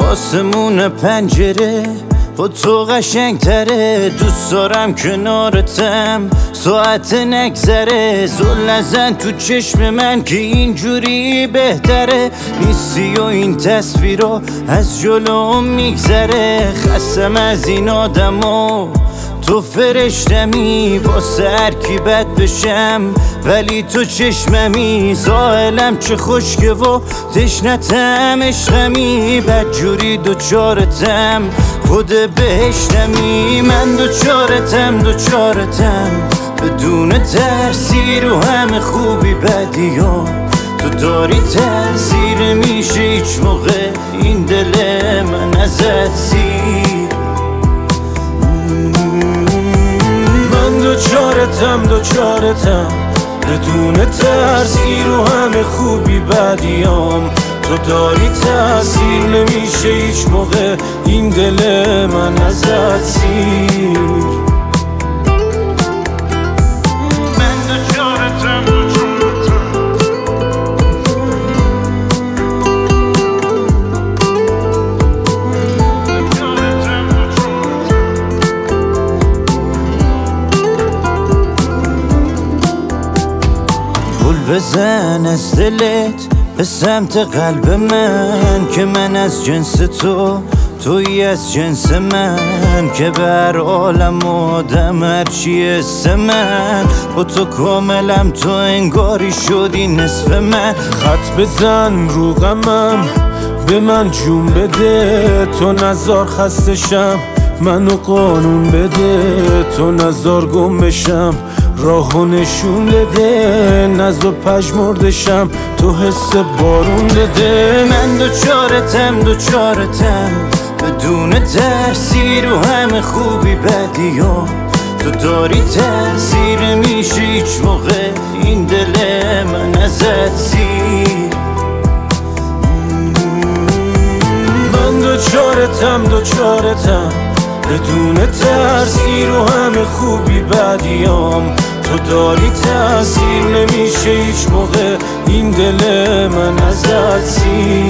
آسمون پنجره با تو قشنگتره، دوست دارم کنارتم ساعت نگذره. زل نزن تو چشم من که اینجوری بهتره، نیستی و این تصویرها از جلوم میگذره. خستم از این آدما، تو فرشتمی واسه هر کی بد بشم، ولی تو چشممی. ساحلم چه خشکه و تشنتم عشقمی، بدجوری دوچارتم خود بهشتمی. من دوچارتم بدون ترسی رو همه خوبی بدیام. تو داری تأثیر میشه هیچ موقع این دل من ازت سیر. دوچارتم بدون ترسی رو همه خوبی بدیام. تو داری تأثیر نمیشه هیچ موقع این دل من ازت سیر. بزن از دلت به سمت قلب من، که من از جنس توی از جنس من. که بر عالم آدم هرچی اسم من، با تو کاملم تو انگاری شدی نصف من. خط بزن رو غمم به من جون بده، تو نزار خستشم منو قانون بده. تو نزار گم بشم راهو نشون بده، نزد پژمردشم تو حس بارون بده. من دوچارتم بدون ترسی رو همه خوبی بدیام. تو داری تأثیر میشه هیچ موقع این دل من ازت سیر. من دوچارتم بدون ترسی رو همه خوبی بدیام. تو داری تأثیر نمیشه هیچ موقع این دل من ازت سیر.